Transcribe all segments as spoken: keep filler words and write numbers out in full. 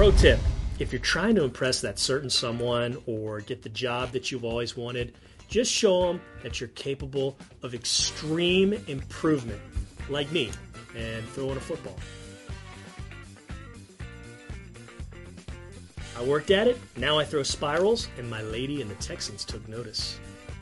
Pro tip, if you're trying to impress that certain someone or get the job that you've always wanted, just show them that you're capable of extreme improvement, like me, and throwing a football. I worked at it, now I throw spirals, and my lady and the Texans took notice.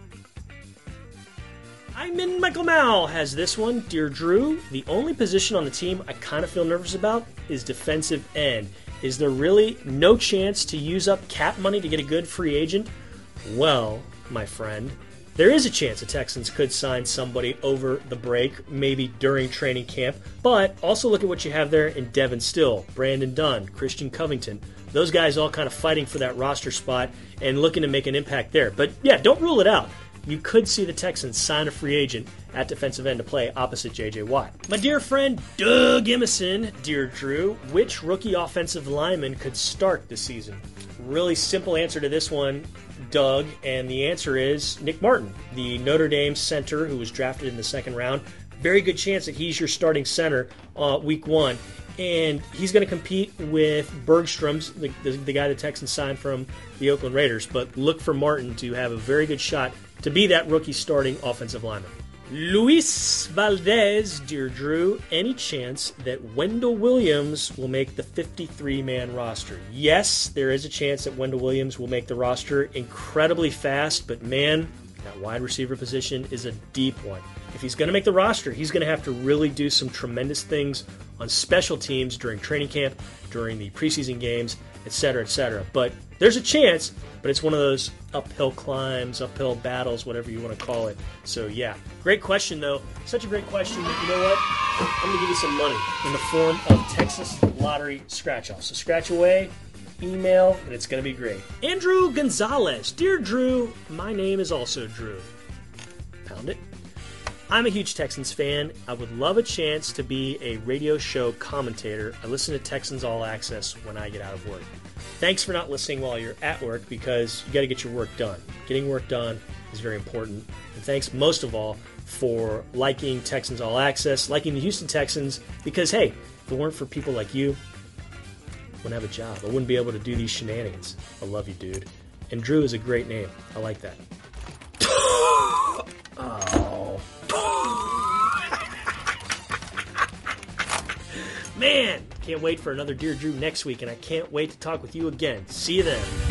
I'm in Michael Mao has this one. Dear Drew, the only position on the team I kind of feel nervous about is defensive end. Is there really no chance to use up cap money to get a good free agent? Well, my friend, there is a chance the Texans could sign somebody over the break, maybe during training camp, but also look at what you have there in Devin Still, Brandon Dunn, Christian Covington. Those guys all kind of fighting for that roster spot and looking to make an impact there. But yeah, don't rule it out. You could see the Texans sign a free agent at defensive end to play opposite J J. Watt. My dear friend Doug Emison, dear Drew, which rookie offensive lineman could start this season? Really simple answer to this one, Doug, and the answer is Nick Martin, the Notre Dame center who was drafted in the second round. Very good chance that he's your starting center uh, week one. And he's going to compete with Bergstrom's, the, the, the guy the Texans signed from the Oakland Raiders. But look for Martin to have a very good shot to be that rookie starting offensive lineman. Luis Valdez, dear Drew, any chance that Wendell Williams will make the fifty-three man roster? Yes, there is a chance that Wendell Williams will make the roster incredibly fast, but man, that wide receiver position is a deep one. If he's going to make the roster, he's going to have to really do some tremendous things on special teams during training camp, during the preseason games, et cetera, et cetera. But there's a chance, but it's one of those uphill climbs, uphill battles, whatever you want to call it. So, yeah. Great question, though. Such a great question that, you know what? I'm going to give you some money in the form of Texas Lottery scratch-off. So scratch away, email, and it's going to be great. Andrew Gonzalez. Dear Drew, my name is also Drew. Pound it. I'm a huge Texans fan. I would love a chance to be a radio show commentator. I listen to Texans All Access when I get out of work. Thanks for not listening while you're at work because you got to get your work done. Getting work done is very important. And thanks most of all for liking Texans All Access, liking the Houston Texans, because, hey, if it weren't for people like you, I wouldn't have a job. I wouldn't be able to do these shenanigans. I love you, dude. And Drew is a great name. I like that. Oh. Man, can't wait for another Dear Drew next week, and I can't wait to talk with you again. See you then.